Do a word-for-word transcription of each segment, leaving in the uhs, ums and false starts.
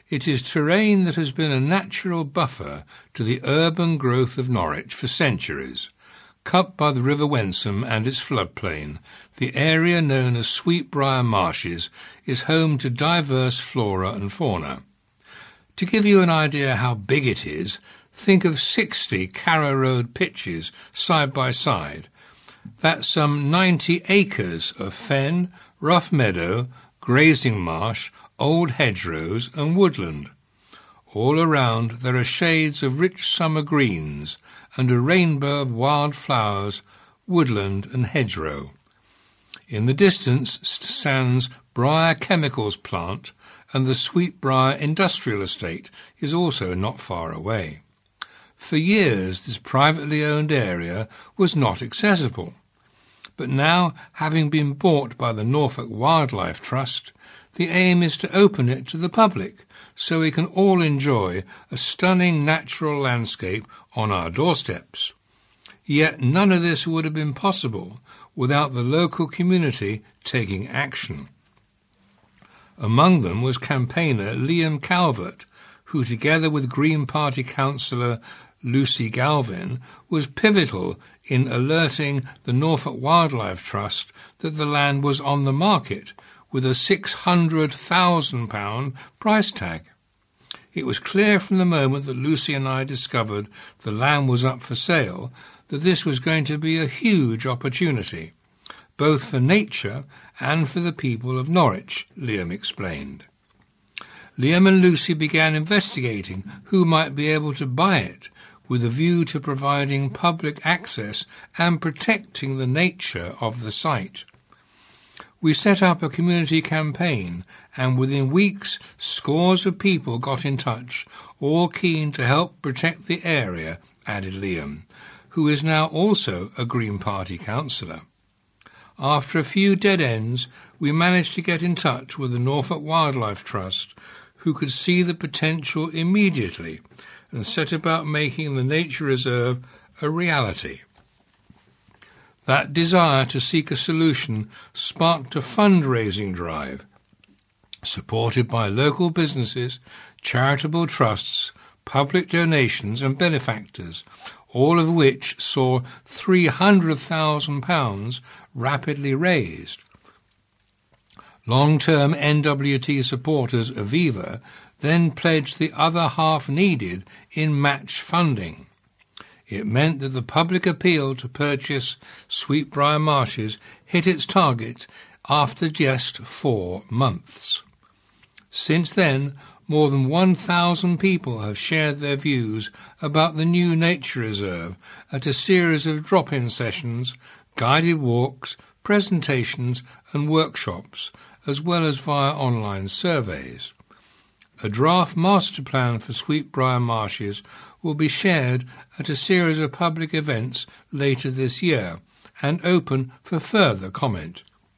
It is terrain that has been a natural buffer to the urban growth of Norwich for centuries. Cut by the River Wensum and its floodplain, the area known as Sweetbriar Marshes is home to diverse flora and fauna. To give you an idea how big it is, think of sixty Carrow Road pitches side by side. That's some ninety acres of fen, rough meadow, grazing marsh, old hedgerows and woodland. All around there are shades of rich summer greens and a rainbow of wild flowers, woodland and hedgerow. In the distance stands Briar Chemicals plant, and the Sweetbriar Industrial Estate is also not far away. For years this privately owned area was not accessible, but now, having been bought by the Norfolk Wildlife Trust, the aim is to open it to the public so we can all enjoy a stunning natural landscape on our doorsteps. Yet none of this would have been possible without the local community taking action. Among them was campaigner Liam Calvert, who together with Green Party councillor Lucy Galvin was pivotal in alerting the Norfolk Wildlife Trust that the land was on the market with a six hundred thousand pounds price tag. It was clear from the moment that Lucy and I discovered the land was up for sale that this was going to be a huge opportunity, both for nature and for the people of Norwich, Liam explained. Liam and Lucy began investigating who might be able to buy it, with a view to providing public access and protecting the nature of the site. We set up a community campaign, and within weeks scores of people got in touch, all keen to help protect the area, added Liam, who is now also a Green Party councillor. After a few dead ends, we managed to get in touch with the Norfolk Wildlife Trust, who could see the potential immediately and set about making the nature reserve a reality. That desire to seek a solution sparked a fundraising drive, supported by local businesses, charitable trusts, public donations and benefactors, all of which saw three hundred thousand pounds rapidly raised. Long-term N W T supporters Aviva then pledged the other half needed in match funding. It meant that the public appeal to purchase Sweetbriar Marshes hit its target after just four months. Since then, more than one thousand people have shared their views about the new nature reserve at a series of drop-in sessions, guided walks, presentations and workshops, as well as via online surveys. A draft master plan for Sweetbriar Marshes will be shared at a series of public events later this year and open for further comment.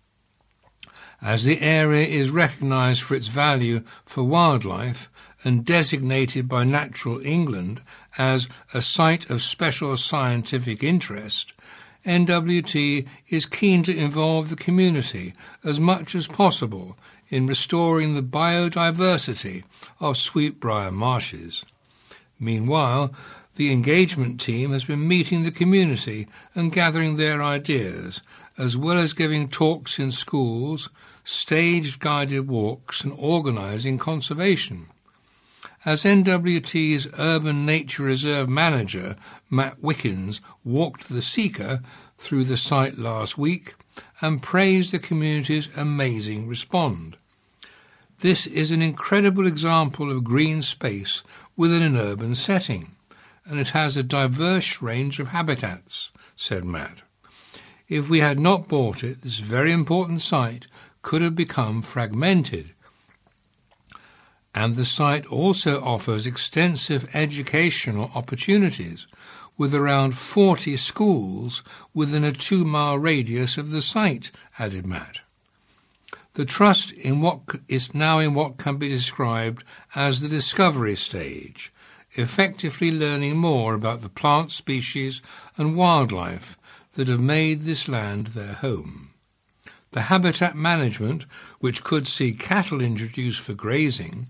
As the area is recognised for its value for wildlife and designated by Natural England as a site of special scientific interest, N W T is keen to involve the community as much as possible in restoring the biodiversity of Sweetbriar Marshes. Meanwhile, the engagement team has been meeting the community and gathering their ideas, as well as giving talks in schools, staged guided walks and organising conservation. As N W T's Urban Nature Reserve Manager, Matt Wickens, walked the Seeker through the site last week and praised the community's amazing response. This is an incredible example of green space within an urban setting, and it has a diverse range of habitats, said Matt. If we had not bought it, this very important site could have become fragmented. And the site also offers extensive educational opportunities, with around forty schools within a two-mile radius of the site, added Matt. The Trust in what is now in what can be described as the discovery stage, effectively learning more about the plant species and wildlife that have made this land their home. The habitat management, which could see cattle introduced for grazing,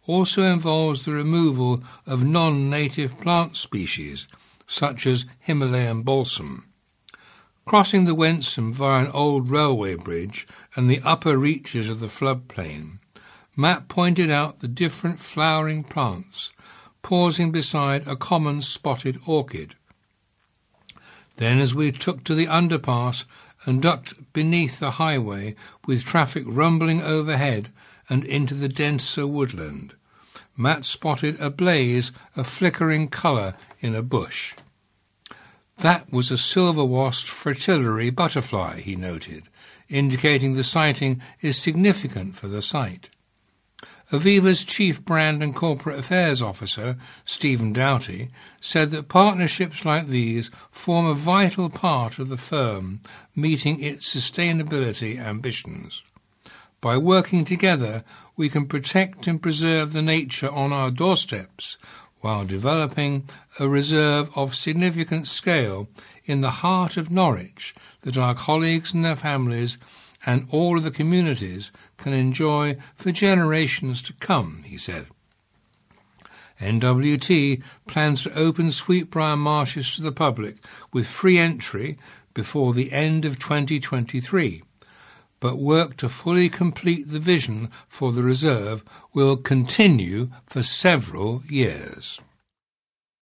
also involves the removal of non-native plant species, such as Himalayan balsam. Crossing the Wensum via an old railway bridge and the upper reaches of the floodplain, Matt pointed out the different flowering plants, pausing beside a common spotted orchid. Then, as we took to the underpass and ducked beneath the highway with traffic rumbling overhead and into the denser woodland, Matt spotted a blaze of flickering colour in a bush. That was a silver-wasp fritillary butterfly, he noted, indicating the sighting is significant for the site. Aviva's Chief Brand and Corporate Affairs Officer, Stephen Doughty, said that partnerships like these form a vital part of the firm meeting its sustainability ambitions. By working together, we can protect and preserve the nature on our doorsteps while developing a reserve of significant scale in the heart of Norwich that our colleagues and their families and all of the communities can enjoy for generations to come, he said. N W T plans to open Sweetbriar Marshes to the public with free entry before the end of twenty twenty-three, but work to fully complete the vision for the reserve will continue for several years.